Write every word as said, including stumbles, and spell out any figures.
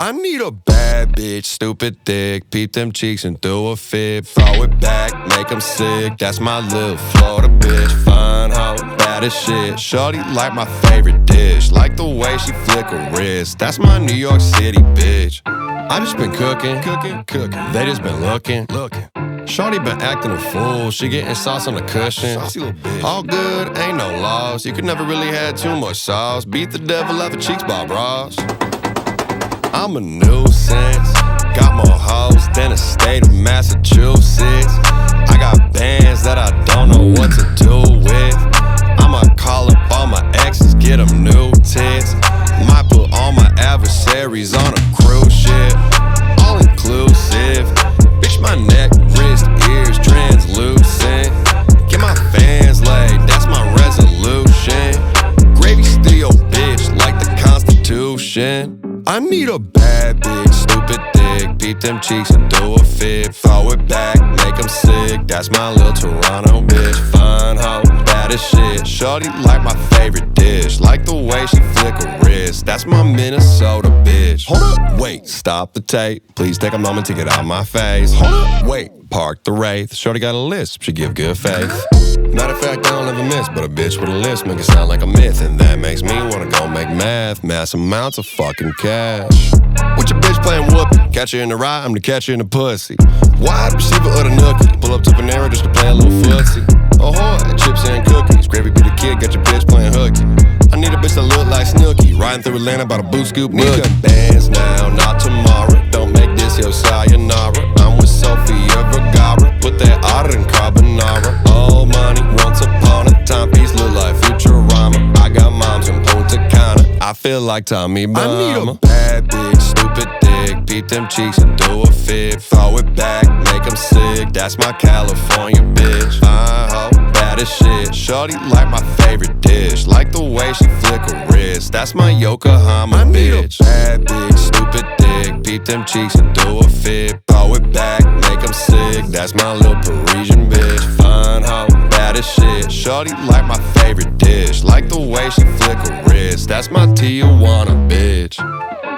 I need a bad bitch, stupid thick. Peep them cheeks and do a fit. Throw it back, make them sick. That's my little Florida bitch. Fine hoe, bad as shit. Shorty like my favorite dish. Like the way she flick her wrist. That's my New York City bitch. I just been cooking, cooking, cooking. They just been looking, looking. Shorty been acting a fool. She getting sauce on the cushion. All good, ain't no loss. You could never really have too much sauce. Beat the devil out the cheeks, Bob Ross. I'm a nuisance. Got more hoes than the state of Massachusetts. I got bands that I don't know what to do with. I'ma call up all my exes, get them new tits. Might put all my adversaries on a cruise ship. All inclusive. Bitch, my neck, wrist, ears translucent. Get my fans laid, that's my resolution. Gravy steal your bitch like the Constitution. I need a bad bitch, stupid thick. Beat them cheeks and do a fit. Throw it back, make them sick. That's my little Toronto bitch. Fine hoe, bad as shit. Shorty like my favorite dish. Like the way she flick her wrist. That's my Minnesota bitch. Hold up, wait, stop the tape. Please take a moment to get out my face. Hold up, wait, park the Wraith. Shorty got a lisp, she give good faith. Matter of fact, I don't ever miss, but a bitch with a lisp make it sound like a myth. And that makes me wanna go make math. Mass amounts of fucking cash. With your bitch playing whoopee. Catch her in the ride, I'm the catcher in the pussy. Wide receiver of the nookie. Pull up to Panera just to play a little footsie. Ahoy, chips and cookies. Gravy be the kid, got your bitch playing hooky. I need a bitch that look like Snooki. Riding through Atlanta by the boot scoop. Need cut bands now, not tomorrow. Don't make this your sayonara. I'm with Sofia Vergara. Put that otter in carbonara. All money, once upon a timepiece. Look like Futurama. I got moms in Punta Cana. I feel like Tommy Bahama. I need a bad bitch, stupid thick. Beat them cheeks and do a fit. Throw it back, make them sick. That's my California bitch. I hope bad as shit. Shorty like my favorite dish. Like the way she flick her wrist. That's my Yokohama I bitch. Bad bitch, stupid thick. Beat them cheeks and do a fit. Throw it back, make them sick. That's my little Parisian bitch. Fine hoe, bad as shit. Shorty like my favorite dish. Like the way she flick her wrist. That's my Tijuana bitch.